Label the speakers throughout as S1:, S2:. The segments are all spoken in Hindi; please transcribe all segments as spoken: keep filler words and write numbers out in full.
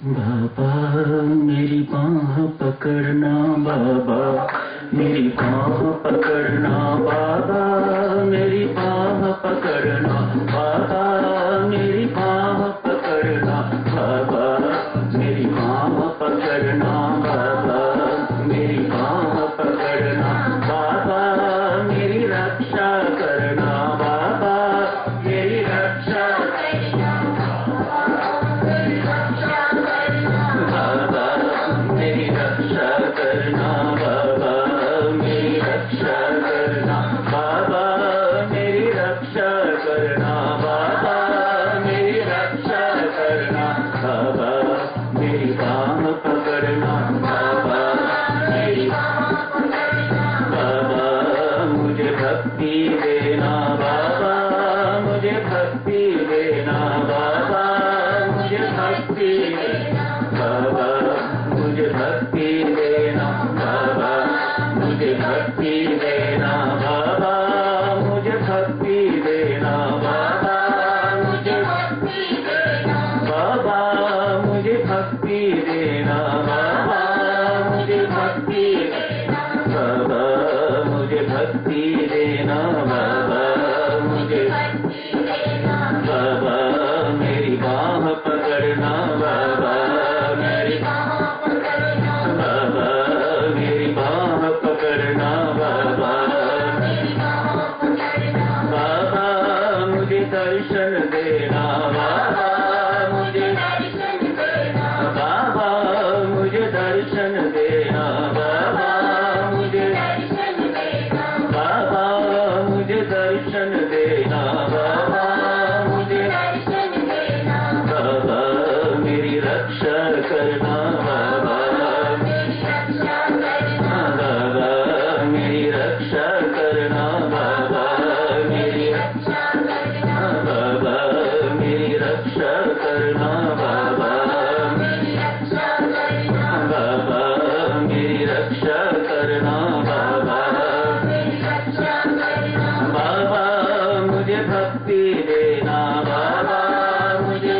S1: बाबा मेरी बाँह पकड़ना, बाबा मेरी बाँह पकड़ना, बाबा मेरी बाँह पकड़ना, बाबा मेरी बाँह पकड़ना, बाबा मेरी बाँह पकड़ना, बाबा मेरी बाँह पकड़ना, बाबा मेरी रक्षा करना, बाबा मेरी रक्षा करना, बाबा मेरी रक्षा करना, बाबा मेरी रक्षा करना, बाबा मेरी रक्षा करना, बाबा मेरी रक्षा करना, बाबा मेरी बाँह पकड़ना, बाबा मेरी बाबा मुझे भक्ति देना, बाबा मुझे भक्ति देना, बाबा मुझे भक्ति देना, बाबा मुझे भक्ति देना, बाबा मुझे भक्ति देना, बाबा मुझे भक्ति देना, बाबा मुझे भक्ति देना, बाबा मुझे भक्ति देना, बाबा मुझे भक्ति देना, बाबा मुझे भक्ति देना, बाबा मुझे बाबा मेरी बाँह पकड़ना, बाबा मेरी बाबा मेरी बाँह पकड़ना, बाबा बाबा मुझे दर्शन देना, बाबा मुझे बाबा मुझे दर्शन देना, बाबा मुझे बाबा मुझे दर्शन देना, बाबा मुझे बाबा मेरी रक्षा करना, बाबा बाबा मेरी रक्षा करना, बाबा मेरी बाबा मेरी रक्षा करना, बाबा बाबा मेरी रक्षा करना, बाबा बाबा मुझे भक्ति देना, बाबा मुझे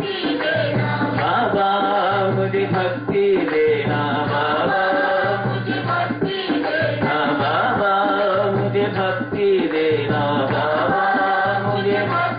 S1: बाबा मुझे भक्ति देना, बाबा बाबा मुझे भक्ति देना, बाबा मुझे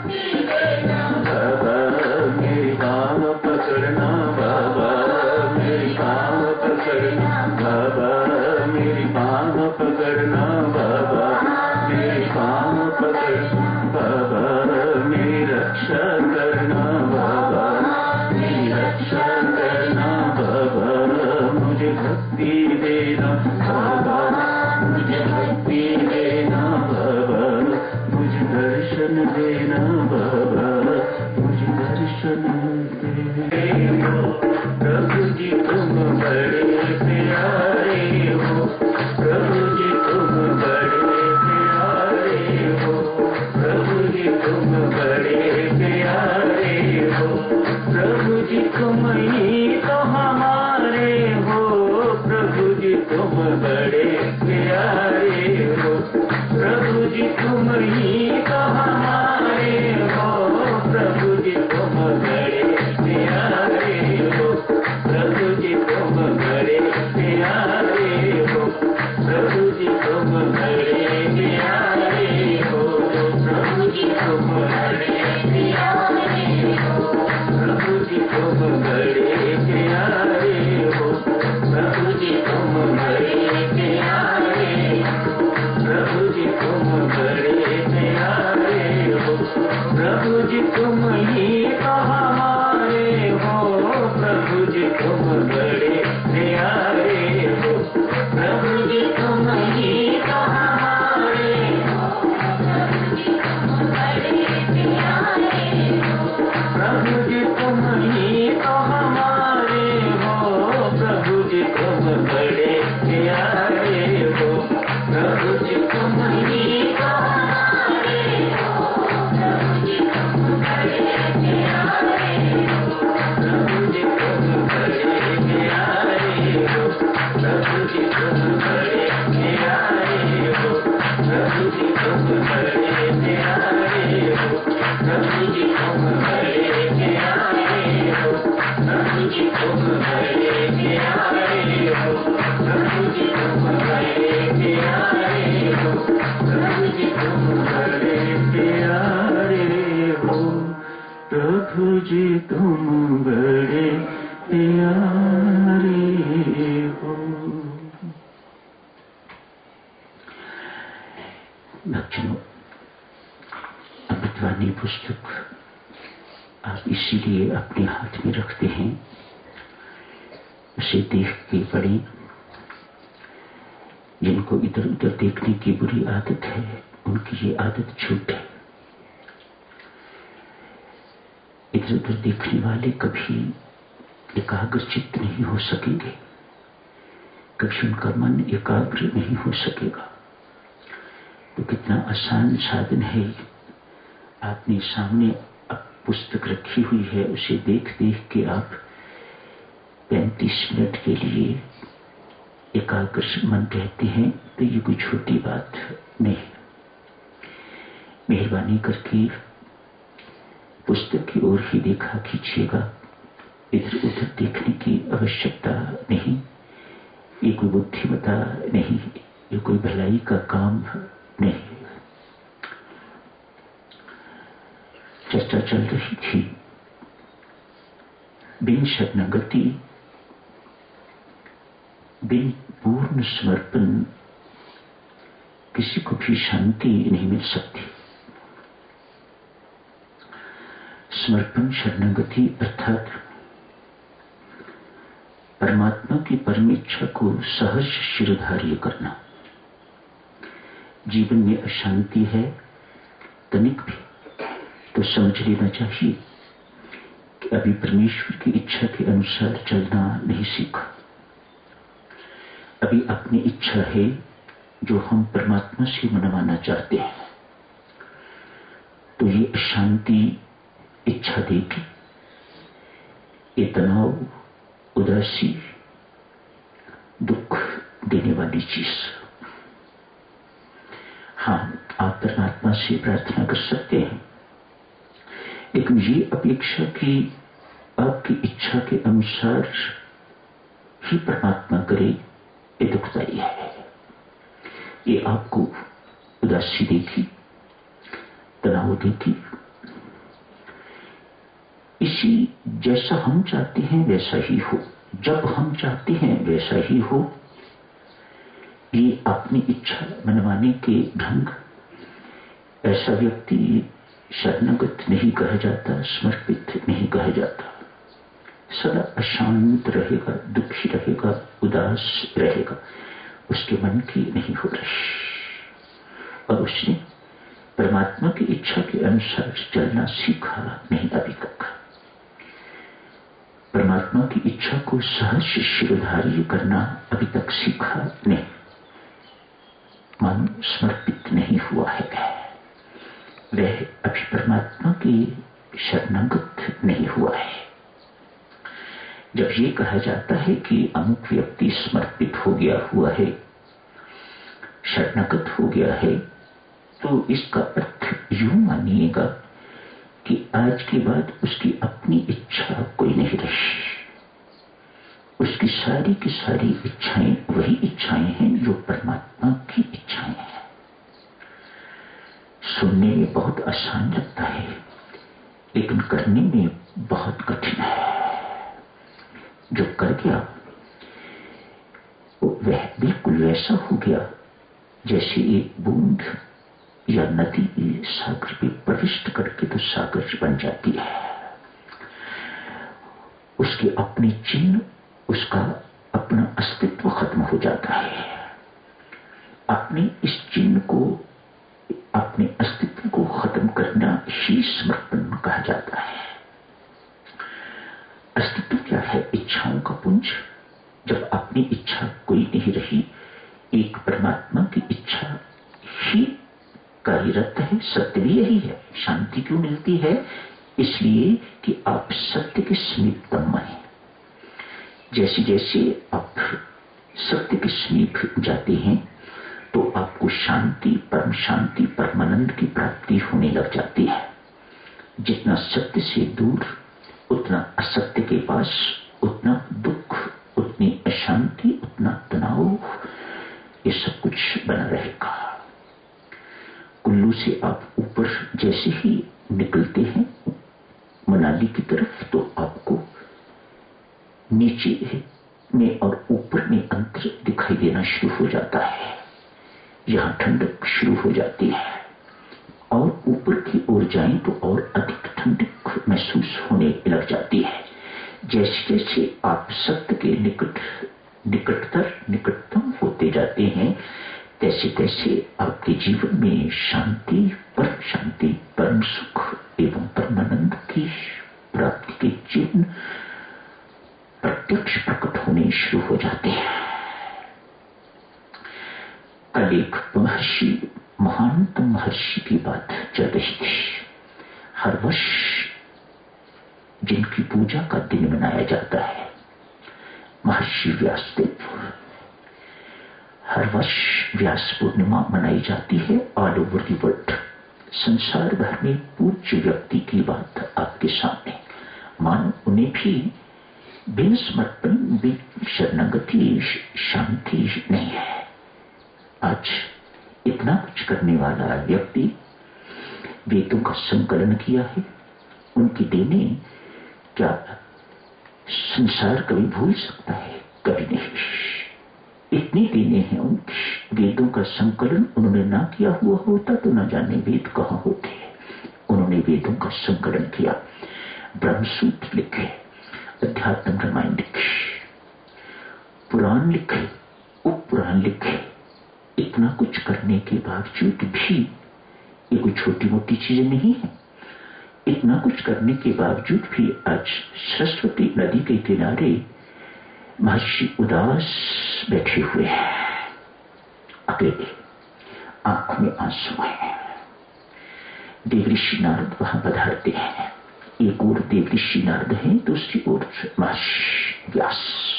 S1: बाबा मेरी बाँह पकड़ना, बाबा मेरी बाँह पकड़ना, बाबा मेरी बाँह पकड़ना, बाबा मेरी बाँह पकड़ना, बाबा मेरी रक्षा करना, बाबा मेरी रक्षा करना, बाबा मुझे भक्ति देना, बाबा मुझे भक्ति देना, बाबा मुझे दर्शन देना, बाबा मुझे दर्शन देना। प्रभु जी तुम बड़े प्यारे हो, प्रभु जी तुम बड़े प्यारे हो, प्रभु जी तुम बड़े प्यारे हो, प्रभु जी तुम ही तो हमारे हो, प्रभु जी तुम बड़े प्यारे हो, प्रभु जी तुम ही तो हमारे हो, प्रभु जी तुम बड़े प्यारे हो, प्रभु जी तुम बड़े प्यारे हो, प्रभु जी तुम बड़े प्यारे हो, प्रभु जी तुम बड़े प्यारे हो, प्रभु जी तुम बड़े प्यारे हो, प्रभु जी तुम बड़े प्यारे हो, प्रभु जी तुम बड़े प्यारे हो, प्रभु जी तुम ही तो हमारे हो, प्रभु जी तुम बड़े प्यारे हो, प्रभु जी तुम ही तो हमारे हो, प्रभु जी तुम ही तो हमारे हो, प्रभु जी तुम बड़े प्यारे हो, प्रभु जी तुम ही तो हमारे हो, प्रभु जी तुम बड़े प्यारे हो, प्रभु जी तुम बड़े प्यारे हो, प्रभु जी तुम बड़े प्यारे हो, प्रभु जी तुम बड़े प्यारे हो, प्रभु जी तुम बड़े प्यारे जी तुम बड़े प्यारे हो। बच्चों, अमृतवाणी पुस्तक आप इसीलिए अपने हाथ में रखते हैं, उसे देख के पढ़ें। जिनको इधर उधर देखने की बुरी आदत है, उनकी ये आदत छूटे। इधर उधर देखने वाले कभी एकाग्रचित्त नहीं हो सकेंगे, कभी उनका मन एकाग्र नहीं हो सकेगा। तो कितना आसान साधन है, आपने सामने अब पुस्तक रखी हुई है, उसे देख देख के आप पैंतीस मिनट के लिए एकाग्र मन रहते हैं। तो ये कोई छोटी बात नहीं। मेहरबानी करके पुस्तक की ओर ही देखा कीजिएगा, इधर उधर देखने की आवश्यकता नहीं। ये कोई बुद्धिमता नहीं, ये कोई भलाई का काम नहीं। चर्चा चल रही थी, बिन शरणागति, बिन पूर्ण समर्पण किसी को भी शांति नहीं मिल सकती। समर्पण शरणागति अर्थात परमात्मा की परम इच्छा को सहज शिरोधार्य करना। जीवन में अशांति है तनिक भी, तो समझ लेना चाहिए कि अभी परमेश्वर की इच्छा के अनुसार चलना नहीं सीखा। अभी अपनी इच्छा है जो हम परमात्मा से मनवाना चाहते हैं, तो ये अशांति इच्छा देगी, ये तनाव, उदासी, दुख देने वाली चीज। हाँ, आप परमात्मा से प्रार्थना कर सकते हैं, लेकिन ये अपेक्षा कि आपकी इच्छा के अनुसार ही परमात्मा करे, ये दुखदायी है। ये आपको उदासी देगी, तनाव देगी। इसी जैसा हम चाहते हैं वैसा ही हो, जब हम चाहते हैं वैसा ही हो, ये अपनी इच्छा मनवाने के ढंग। ऐसा व्यक्ति शरणागत नहीं कहा जाता, समर्पित नहीं कहा जाता। सदा अशांत रहेगा, दुखी रहेगा, उदास रहेगा, उसके मन की नहीं हो रही, और उसने परमात्मा की इच्छा के अनुसार चलना सीखा नहीं अभी तक। परमात्मा की इच्छा को सहज शिरोधार्य करना अभी तक सीखा नहीं। मन समर्पित नहीं हुआ है, वह अभी परमात्मा की शरणागत नहीं हुआ है। जब ये कहा जाता है कि अमुक व्यक्ति समर्पित हो गया हुआ है, शरणागत हो गया है, तो इसका अर्थ यूं मानिएगा कि आज के बाद उसकी अपनी इच्छा कोई नहीं रही। उसकी सारी की सारी इच्छाएं वही इच्छाएं हैं जो परमात्मा की इच्छाएं हैं। सुनने में बहुत आसान लगता है, लेकिन करने में बहुत कठिन है। जो कर गया वह बिल्कुल वैसा हो गया जैसे एक बूंद या नदी सागर में प्रविष्ट करके तो सागर बन जाती है। उसके अपने चिन्ह, उसका अपना अस्तित्व खत्म हो जाता है। अपने इस चिन्ह को, अपने अस्तित्व को खत्म करना ही समर्पण कहा जाता है। अस्तित्व क्या है? इच्छाओं का पुंज। जब अपनी इच्छा कोई नहीं रही, एक परमात्मा की इच्छा ही कार्यरत है। सत्य भी यही है। शांति क्यों मिलती है? इसलिए कि आप सत्य के समीपतम हैं। जैसे जैसे आप सत्य के समीप जाते हैं तो आपको शांति, परम शांति, परमानंद की प्राप्ति होने लग जाती है। जितना सत्य से दूर, उतना असत्य के पास, उतना दुख, उतनी अशांति, उतना तनाव, ये सब कुछ बना रहेगा। कुल्लू से आप ऊपर जैसे ही निकलते हैं मनाली की तरफ,
S2: तरफ तो आपको नीचे में और ऊपर में अंतर दिखाई देना शुरू हो जाता है। यहां ठंडक शुरू हो जाती है और ऊपर की ओर जाएं तो और अधिक ठंडक महसूस होने लग जाती है। जैसे जैसे आप सत्य के निकट निकटतर निकटतम होते जाते हैं, तैसे तैसे आपके जीवन में शांति, परम शांति, परम सुख एवं परमानंद की प्राप्ति के चिन्ह प्रत्यक्ष प्रकट होने शुरू हो जाते हैं। कल एक महर्षि, महानतम महर्षि की बात चल रही थी। हर वर्ष जिनकी पूजा का दिन मनाया जाता है, महर्षि व्यासदेव, हर वर्ष व्यास पूर्णिमा मनाई जाती है। ऑल ओवर दी वर्ल्ड, संसार भर में पूज्य व्यक्ति की बात आपके सामने, मानो उन्हें भी बिन समर्पण, बिन शरणागति शांति नहीं है। आज इतना कुछ करने वाला व्यक्ति वेदों का संकलन किया है, उनकी देने क्या संसार कभी भूल सकता है? कभी नहीं। इतनी देने हैं उनकी, वेदों का संकलन उन्होंने ना किया हुआ होता तो न जाने वेद कहां होते। उन्होंने वेदों का संकलन किया, ब्रह्मसूत्र लिखे, अध्यात्म रामायण लिखे, पुराण लिखे, उप पुराण लिखे। इतना कुछ करने के बावजूद भी ये कोई छोटी मोटी चीजें नहीं है। इतना कुछ करने के बावजूद भी आज सरस्वती नदी के किनारे महर्षि उदास बैठे हुए हैं, अकेले, आंखों में आंसू है। देवऋषि नारद वहां पधारते हैं। एक ओर देवऋषि नारद हैं, दूसरी ओर महर्षि व्यास।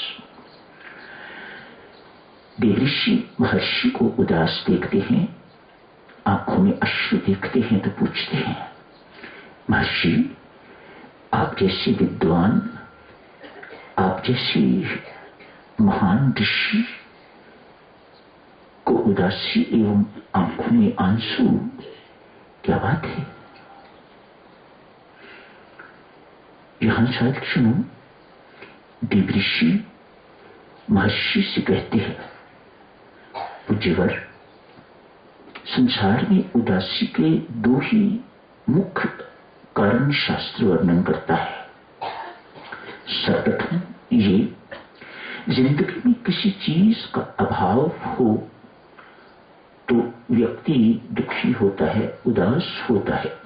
S2: देवऋषि महर्षि को उदास देखते हैं, आंखों में अश्रु देखते हैं तो पूछते हैं, महर्षि आप जैसे विद्वान, आप जैसे महान ऋषि को उदासी एवं आंखों में आंसू, क्या बात है? यहां शायद सुनो, देवऋषि महर्षि से कहते हैं, पूज्यवर, संसार में उदासी के दो ही मुख्य कारण शास्त्र वर्णन करता है। सर्वप्रथम ये, जिंदगी में किसी चीज का अभाव हो तो व्यक्ति दुखी होता है, उदास होता है।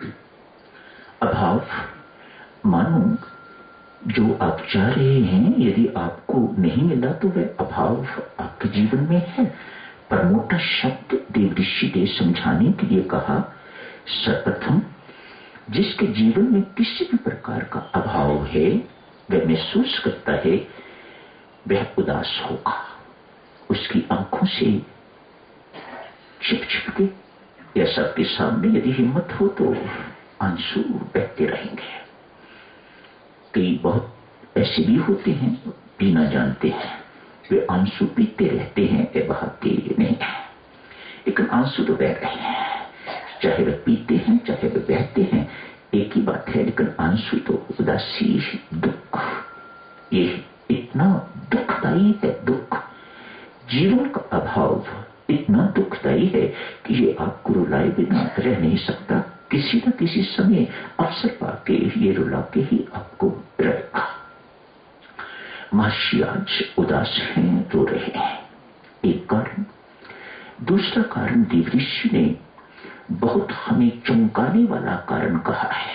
S2: अभाव मानो जो आप चाह रहे हैं यदि आपको नहीं मिला तो वह अभाव आपके जीवन में है। पर मोटा शब्द देवऋषि ने समझाने के लिए कहा, सर्वप्रथम जिसके जीवन में किसी भी प्रकार का अभाव है, वह महसूस करता है, वह उदास होगा। उसकी आंखों से छिप छिप के या सबके सामने यदि हिम्मत हो तो आंसू बहते रहेंगे। कई बहुत ऐसे भी होते हैं, पीना जानते हैं, वे आंसू पीते रहते हैं, वे बहाते नहीं है, लेकिन आंसू तो बह रहे हैं। चाहे वे पीते हैं चाहे वे बहते हैं, एक ही बात है, लेकिन आंसू तो उदासी, दुख, ये इतना दुखदायी है। दुख, जीवन का अभाव इतना दुखदायी है कि ये आपको रुलाए बिना रह नहीं सकता। किसी न किसी समय अवसर पाके ये रुला के ही आपको रहेगा। महर्षि आज उदास हैं, रो रहे हैं, एक कारण। दूसरा कारण देवऋषि ने बहुत हमें चमकाने वाला कारण कहा है।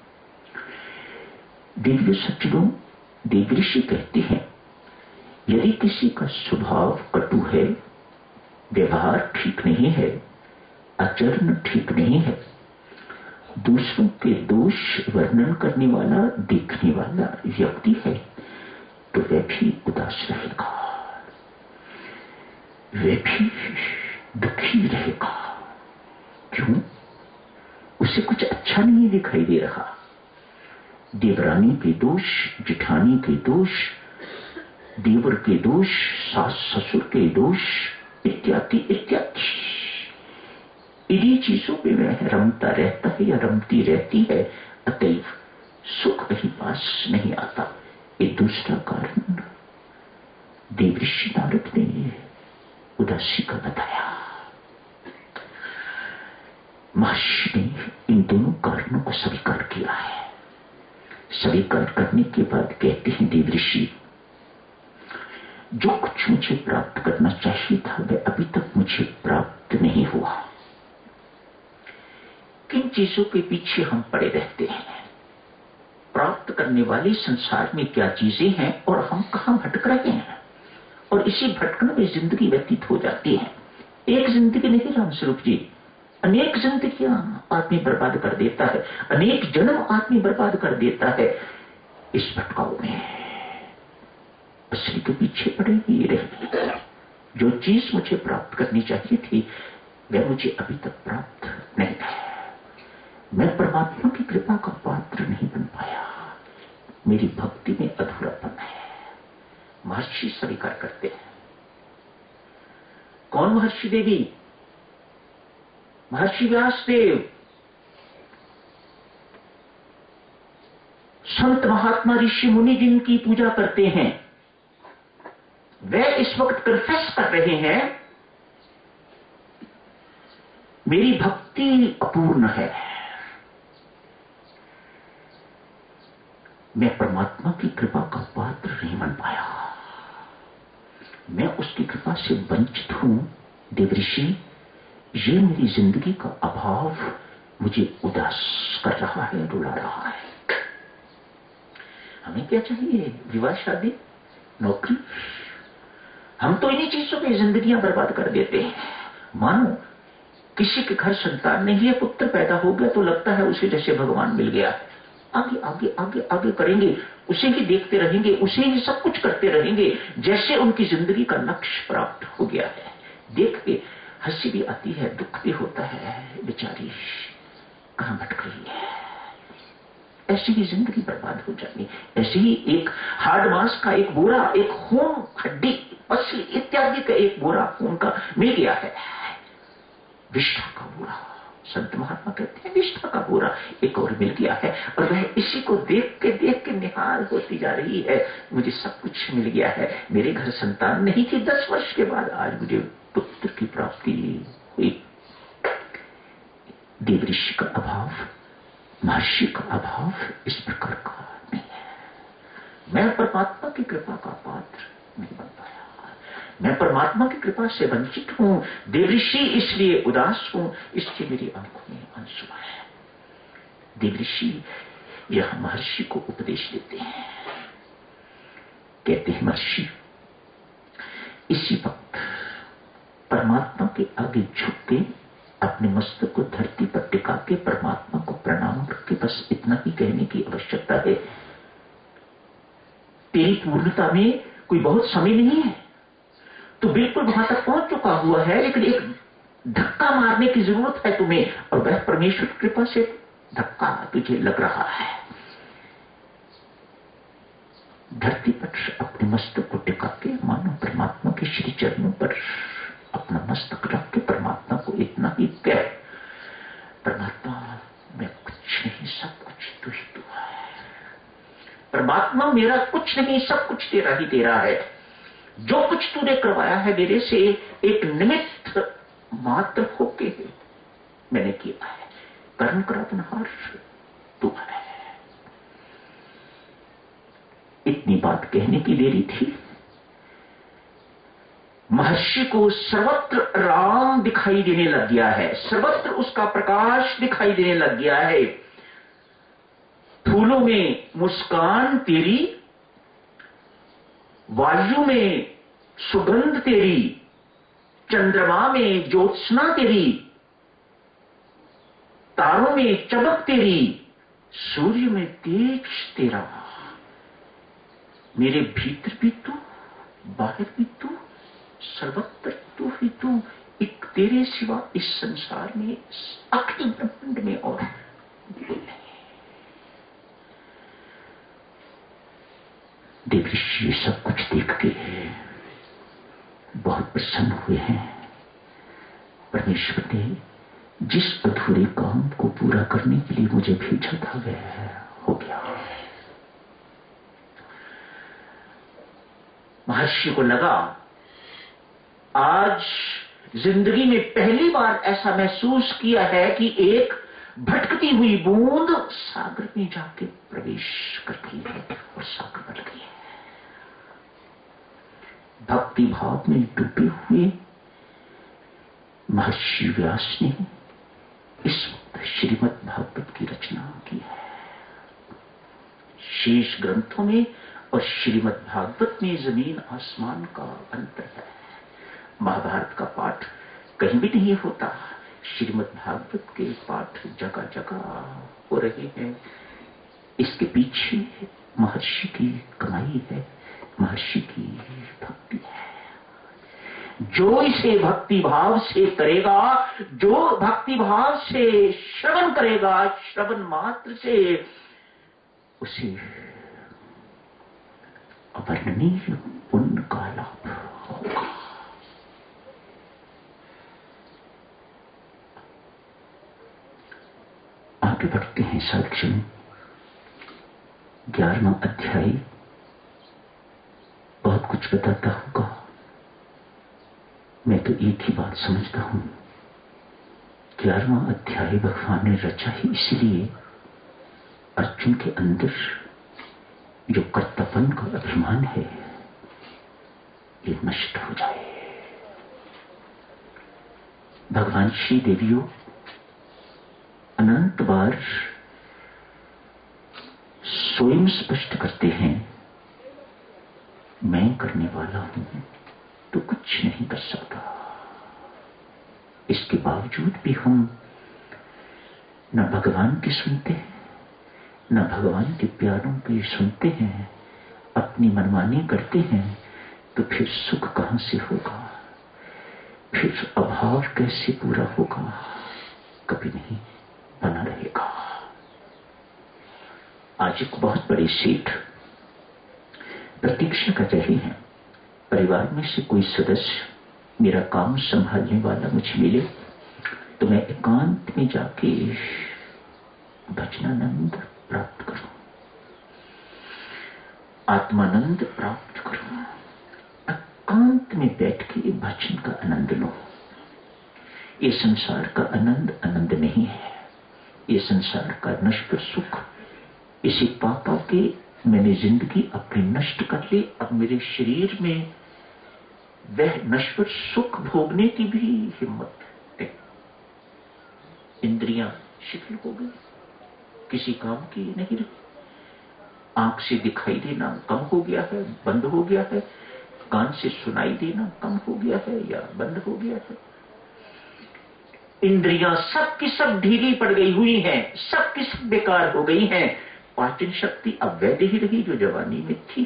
S2: दिव्य सज्जनों, देवऋषि कहते हैं, यदि किसी का स्वभाव कटु है, व्यवहार ठीक नहीं है, आचरण ठीक नहीं है, दूसरों के दोष वर्णन करने वाला, देखने वाला व्यक्ति है, तो वह भी उदास रहेगा, वह भी दुखी रहेगा। क्यों? उसे कुछ अच्छा नहीं दिखाई दे रहा। देवरानी के दोष, जिठानी के दोष, देवर के दोष, सास ससुर के दोष, इत्यादि इत्यादि, इन्हीं चीजों पे वह रमता रहता है या रमती रहती है। अतएव सुख कहीं पास नहीं आता। एक दूसरा कारण देवऋषि नारद ने उदासी का बताया। महर्षि ने इन दोनों कारणों को स्वीकार किया है। स्वीकार करने के बाद कहते हैं देवऋषि, जो कुछ मुझे प्राप्त करना चाहिए था वह अभी तक मुझे प्राप्त नहीं हुआ। किन चीजों के पीछे हम पड़े रहते हैं? प्राप्त करने वाली संसार में क्या चीजें हैं और हम कहां भटक रहे हैं? और इसी भटकने में जिंदगी व्यतीत हो जाती है। एक जिंदगी नहीं रामस्वरूप जी, अनेक जिंदगियां आदमी बर्बाद कर देता है, अनेक जन्म आदमी बर्बाद कर देता है इस भटकाव में। असली के पीछे पड़े ही रहे। जो चीज मुझे प्राप्त करनी चाहिए थी वह मुझे अभी तक प्राप्त नहीं है। मैं परमात्मा की कृपा का पात्र नहीं बन पाया। मेरी भक्ति में अधूरापन है। महर्षि स्वीकार करते हैं। कौन महर्षि देवी? महर्षि व्यासदेव। संत महात्मा ऋषि मुनि जिनकी पूजा करते हैं वे इस वक्त कन्फेस कर रहे हैं मेरी भक्ति अपूर्ण है। मैं परमात्मा की कृपा का पात्र नहीं बन पाया। मैं उसकी कृपा से वंचित हूं। देवऋषि, ये मेरी जिंदगी का अभाव मुझे उदास कर रहा है, रुला रहा है। हमें क्या चाहिए? विवाह, शादी, नौकरी। हम तो इन्हीं चीजों पे जिंदगियां बर्बाद कर देते हैं। मानो किसी के घर संतान नहीं है, पुत्र पैदा हो गया तो लगता है उसे जैसे भगवान मिल गया है। आगे आगे आगे आगे करेंगे, उसे ही देखते रहेंगे, उसे ही सब कुछ करते रहेंगे, जैसे उनकी जिंदगी का लक्ष्य प्राप्त हो गया है। देख के हंसी भी आती है, दुख भी होता है, बेचारी कहां भटक रही है। ऐसी ही जिंदगी बर्बाद हो जानी। ऐसे ही एक हार्ड मांस का एक बोरा, एक खून, हड्डी, पसली इत्यादि का एक बोरा खून का मिल गया है। विष्ठा का बोरा, संत महात्मा कहते हैं विष्ठा का बोरा एक और मिल गया है, और वह इसी को देख के देख के निहाल होती जा रही है। मुझे सब कुछ मिल गया है। मेरे घर संतान नहीं थी, दस वर्ष के बाद आज मुझे पुत्र की प्राप्ति हुई। देवऋषि का अभाव, महर्षि का अभाव इस प्रकार का नहीं है। मैं परमात्मा की कृपा का पात्र नहीं बन पाया। मैं परमात्मा की कृपा से वंचित हूं। देवऋषि इसलिए उदास हूं, इसलिए मेरी आंखों में आंसू है। देवऋषि यह महर्षि को उपदेश देते हैं। कहते हैं महर्षि, इसी वक्त परमात्मा के आगे झुक के अपने मस्तक को धरती पर टिका के परमात्मा को प्रणाम करके बस इतना ही कहने की आवश्यकता है, तेरी पूर्णता में कोई बहुत समय नहीं है, तो बिल्कुल वहां तक पहुंच चुका हुआ है, लेकिन एक धक्का मारने की जरूरत है तुम्हें, और वह परमेश्वर की कृपा से धक्का तुझे लग रहा है। धरती पर अपने मस्तक को टिका के मानो परमात्मा के श्री चरणों पर अपना मस्तक रख के परमात्मा को इतना ही कह, परमात्मा मैं कुछ नहीं, सब कुछ तू ही तू है। परमात्मा मेरा कुछ नहीं, सब कुछ तेरा ही तेरा है। जो कुछ तूने करवाया है मेरे से एक निमित्त मात्र होके मैंने किया है। कर्म करावनहार तू है। इतनी बात कहने की देरी थी, महर्षि को सर्वत्र राम दिखाई देने लग गया है, सर्वत्र उसका प्रकाश दिखाई देने लग गया है। फूलों में मुस्कान तेरी, वायु में सुगंध तेरी, चंद्रमा में ज्योत्सना तेरी, तारों में चमक तेरी, सूर्य में तेज तेरा। मेरे भीतर भी तू, बाहर भी तू, सर्वत्र तू ही तू। एक तेरे सिवा इस संसार में, अखिल ब्रह्मांड में और कोई नहीं। देवऋषि सब कुछ देख के बहुत प्रसन्न हुए हैं। परमेश्वर ने जिस अधूरे काम को पूरा करने के लिए मुझे भेजा था वह हो गया। महर्षि को लगा आज जिंदगी में पहली बार ऐसा महसूस किया है कि एक भटकती हुई बूंद सागर में जाके प्रवेश कर गई है और सागर बन गई है। भक्ति भाव में डूबे हुए महर्षि व्यास ने इस श्रीमद् भागवत की रचना की है। शेष ग्रंथों में और श्रीमद् भागवत में जमीन आसमान का अंतर है। महाभारत का पाठ कहीं भी नहीं होता, श्रीमद् भागवत के पाठ जगह जगह हो रहे हैं। इसके पीछे महर्षि की कमाई है, महर्षि की भक्ति है। जो इसे भक्ति भाव से करेगा, जो भक्ति भाव से श्रवण करेगा, श्रवण मात्र से उसे अवर्णनीय पुण्य का लाभ होगा। आगे बढ़ते हैं साक्षी। ग्यारहवां अध्याय बहुत कुछ बताता होगा। मैं तो एक ही बात समझता हूं, ग्यारहवां अध्याय भगवान ने रचा ही इसलिए अर्जुन के अंदर जो कर्तव्य का अभिमान है ये नष्ट हो जाए। भगवान श्री देवियों अनंत बार स्वयं स्पष्ट करते हैं, मैं करने वाला हूं तो कुछ नहीं कर सकता। इसके बावजूद भी हम न भगवान की सुनते हैं, न भगवान के प्यारों की सुनते हैं, अपनी मनमानी करते हैं, तो फिर सुख कहां से होगा, फिर अभाव कैसे पूरा होगा, कभी नहीं बना रहेगा। आज एक बहुत बड़ी सेठ प्रतीक्षा कर रहे हैं, परिवार में से कोई सदस्य मेरा काम संभालने वाला मुझे मिले तो मैं एकांत में जाके भजनानंद प्राप्त करूं, आत्मानंद प्राप्त करूं, एकांत में बैठ के भजन का आनंद लो। ये संसार का आनंद आनंद नहीं है, ये संसार का नश्वर सुख। इसी पापा के मैंने जिंदगी अपनी नष्ट कर ली, अब मेरे शरीर में वह नश्वर सुख भोगने की भी हिम्मत है। इंद्रियां शिथिल हो गई, किसी काम की नहीं रही। आंख से दिखाई देना कम हो गया है, बंद हो गया है। कान से सुनाई देना कम हो गया है या बंद हो गया है। इंद्रियां सब की सब ढीली पड़ गई हुई हैं, सब की सब बेकार हो गई हैं। पाचन शक्ति अब वैध ही रही जो जवानी में थी।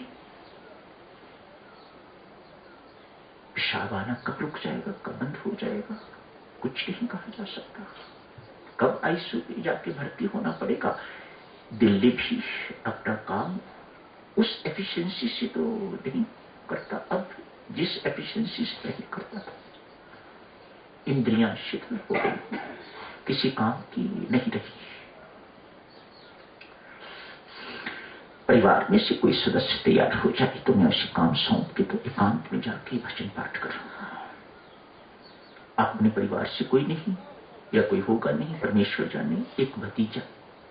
S2: पेशाब आना कब रुक जाएगा, कब बंद हो जाएगा, कुछ नहीं कहा जा सकता। कब आईसीयू में जाके भर्ती होना पड़ेगा। दिल्ली भी अपना काम उस एफिशिएंसी से तो नहीं करता अब जिस एफिशिएंसी से पहले करता था। इंद्रियां शिथिल हो गई, किसी काम की नहीं रही। परिवार में से कोई सदस्य तैयार हो जाए तो मैं उसे काम सौंप के तो एकांत में जाके भजन पाठ करूंगा। अपने परिवार से कोई नहीं या कोई होगा नहीं, परमेश्वर जाने। एक भतीजा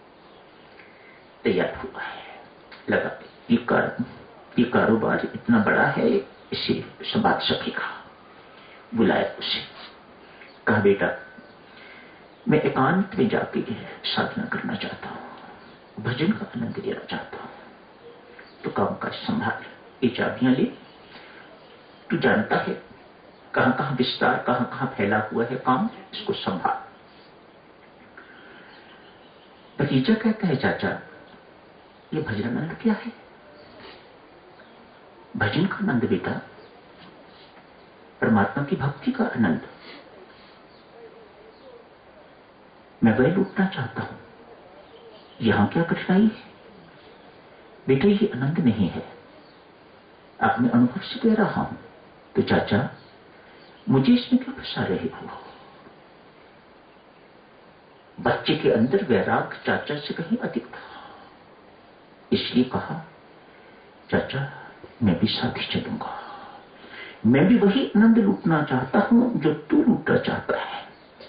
S2: तैयार हुआ है, लगा ये कार ये कारोबार इतना बड़ा है, इसे संभाल सकेगा। बुलाया उसे, कहा बेटा मैं एकांत में जाके साधना करना चाहता हूं, भजन का आनंद लेना चाहता हूं, तो काम काज संभाल, ये चाबियां ले। तू जानता है कहां कहां विस्तार, कहां कहां फैला हुआ है काम, इसको संभाल। भतीजा कहता है चाचा ये भजन आनंद क्या है? भजन का आनंद बेटा परमात्मा की भक्ति का आनंद। मैं वह लूटना चाहता हूं, यहां क्या कठिनाई है? बेटा ये आनंद नहीं है, अपने अनुभव से कह रहा हूं। तो चाचा मुझे इसमें क्यों फंसा रहे हो? बच्चे के अंदर वैराग चाचा से कहीं अधिक था, इसलिए कहा चाचा मैं भी साथ ही चलूंगा। मैं भी वही आनंद लूटना चाहता हूं जो तू लूटना चाहता है।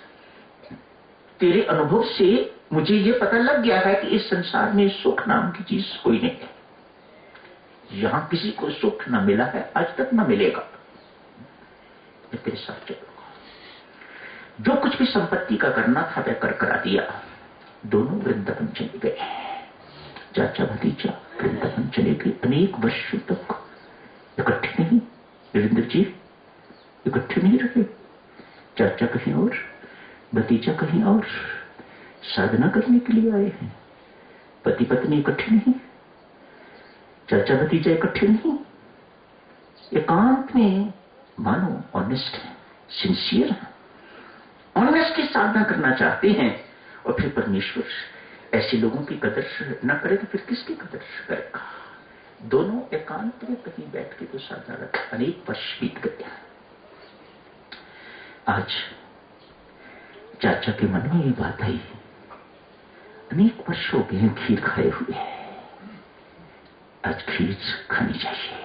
S2: तेरे अनुभव से मुझे ये पता लग गया है कि इस संसार में सुख नाम की चीज कोई नहीं है। यहां किसी को सुख न मिला है, आज तक न मिलेगा। मैं तेरे साथ चलूंगा। जो कुछ भी संपत्ति का करना था वह कर करा दिया। दोनों वृंदावन चले गए। चाचा भतीजा वृंदावन चले गए। अनेक वर्षों तक इकट्ठे नहीं, वीरेंद्र जी इकट्ठे नहीं रहे। चाचा कहीं और, भतीजा कहीं और, साधना करने के लिए आए हैं। पति पत्नी इकट्ठे नहीं, चाचा भतीजा इकट्ठे नहीं, एकांत में मानो ऑनेस्ट है, सिंसियर है, ऑनेस्ट की साधना करना चाहते हैं। और फिर परमेश्वर ऐसे लोगों की कदर न करे तो फिर किसकी कदर करेगा। दोनों एकांत में कहीं बैठ के तो साधना रखा। अनेक वर्ष बीत गए। आज चाचा के मन में ये बात आई, अनेक वर्ष हो गए खीर खाए हुए, आज खीर खानी चाहिए।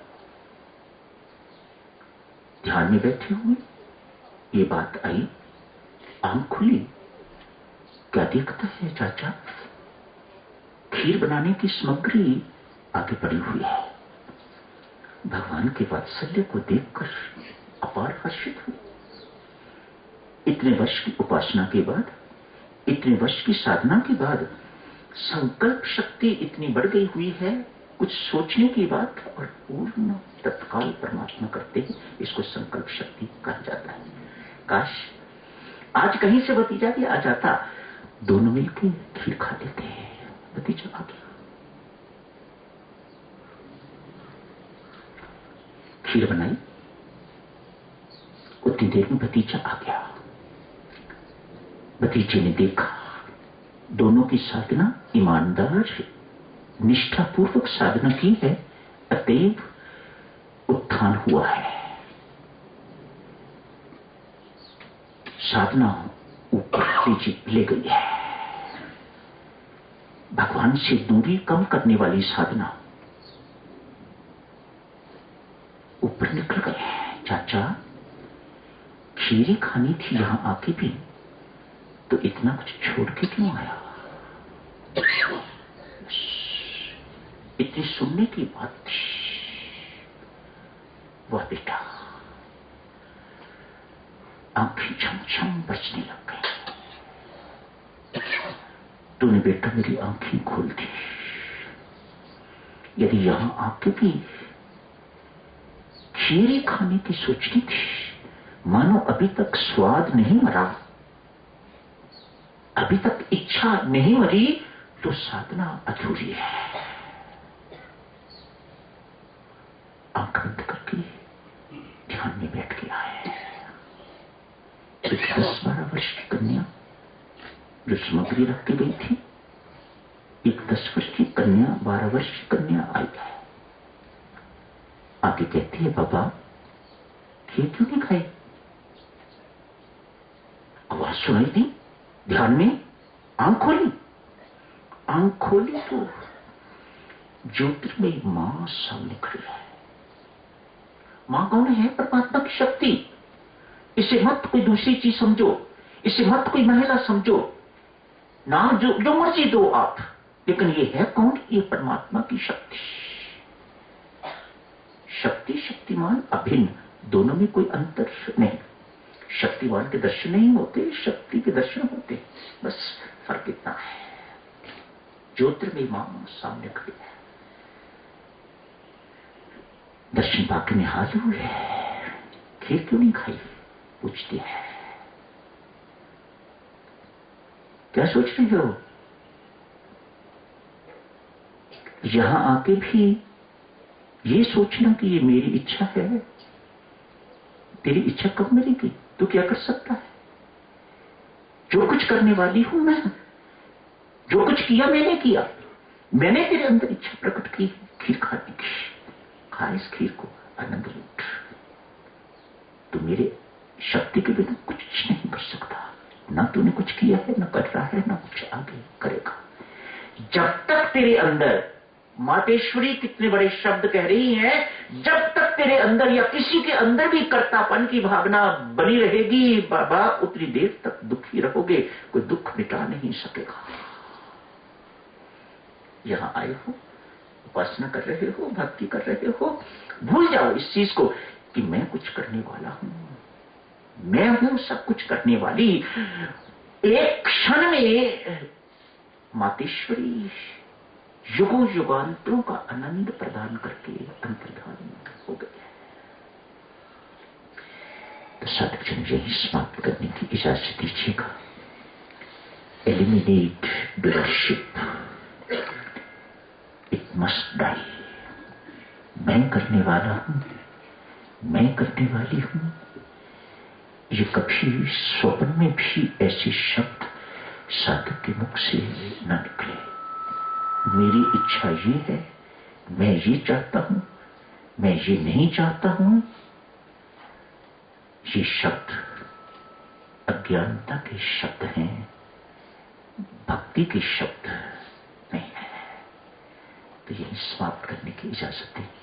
S2: ध्यान में बैठे हुए ये बात आई, आंख खुली। क्या देखता है चाचा? खीर बनाने की सामग्री आगे पड़ी हुई है। भगवान के वात्सल्य को देखकर अपार हर्षित हुई। इतने वर्ष की उपासना के बाद, इतने वर्ष की साधना के बाद संकल्प शक्ति इतनी बढ़ गई हुई है। कुछ सोचने की बात और पूर्ण तत्काल परमात्मा करते हैं, इसको संकल्प शक्ति कहा जाता है। काश आज कहीं से भतीजा भी आ जाता, दोनों मिलकर खीर खा लेते हैं। भतीजा आ गया, खीर बनाई, उतनी देर में भतीजा आ गया। भतीजे ने देखा दोनों की साधना ईमानदार निष्ठापूर्वक साधना की है, अतएव उत्थान हुआ है। साधना ऊपर ले गई है। भगवान से दूरी कम करने वाली साधना ऊपर निकल गए हैं। चाचा खीरी खानी थी यहां आके भी, तो इतना कुछ छोड़ के क्यों आया? इतनी सुनने की बात थी। वह बेटा आंखें छम छम बचने लग गई। तूने बेटा मेरी आंखें खोल दी। यदि यहां आके भी खीरी खाने की सोचनी थी, मानो अभी तक स्वाद नहीं मरा, अभी तक इच्छा नहीं मरी, तो साधना अधूरी है। आंख बंद करके ध्यान में बैठ गया है। एक दस बारह वर्ष की कन्या जो सामग्री रख के गई थी, एक दस वर्ष की कन्या, बारह वर्ष की कन्या आई है। आके कहती है, बाबा खीर क्यों नहीं खाई? आवाज सुनाई दी। ध्यान में आंख खोली, आंख खोली तो ज्योतिर्मयी मां सामने खड़ी है। मां कौन है? परमात्मा की शक्ति। इसे मत कोई दूसरी चीज समझो, इसे मत कोई महिला समझो, नाम जो जो मर्जी दो आप, लेकिन ये है कौन? ये परमात्मा की शक्ति। शक्ति शक्तिमान अभिन्न, दोनों में कोई अंतर नहीं। शक्तिमान के दर्शन नहीं होते, शक्ति के दर्शन होते, बस फर्क इतना है। ज्योतिर्मयी मां सामने खड़ी है। दर्शन पाके निहाल हुए है। खीर क्यों नहीं खाई पूछती है। क्या सोच रही हो? यहां आके भी ये सोचना कि ये मेरी इच्छा है। तेरी इच्छा कब मिलेगी? तू क्या कर सकता है? जो कुछ करने वाली हूं मैं, जो कुछ किया मैंने किया। मैंने तेरे अंदर इच्छा प्रकट की खीर खाने की। खा इस खीर को, आनंद लूट। तू मेरे शक्ति के बिना कुछ नहीं कर सकता। ना तूने कुछ किया है, ना कर रहा है, ना कुछ आगे करेगा। जब तक तेरे अंदर मातेश्वरी कितने बड़े शब्द कह रही हैं, जब तक तेरे अंदर या किसी के अंदर भी कर्तापन की भावना बनी रहेगी बाबा, उतनी देर तक दुखी रहोगे, कोई दुख मिटा नहीं सकेगा। यहां आए हो, उपासना कर रहे हो, भक्ति कर रहे हो, भूल जाओ इस चीज को कि मैं कुछ करने वाला हूं, मैं हूं सब कुछ करने वाली। एक क्षण में मातेश्वरी युगों युगांतरों का आनंद प्रदान करके अंतर्धान हो गए। तो साधकजन यही समाप्त करने की इजाजत दीजिएगा। Eliminate dealership, it must die. मैं करने वाला हूं, मैं करने वाली हूं, ये कभी स्वप्न में भी ऐसे शब्द साधक के मुख से न निकले। मेरी इच्छा ये है, मैं ये चाहता हूं, मैं ये नहीं चाहता हूं, ये शब्द अज्ञानता के शब्द हैं, भक्ति के शब्द नहीं है। तो यही समाप्त करने की इजाजत है।